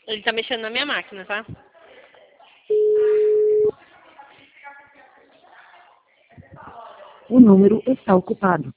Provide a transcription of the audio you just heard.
Ele tá mexendo na minha máquina, tá? O número está ocupado.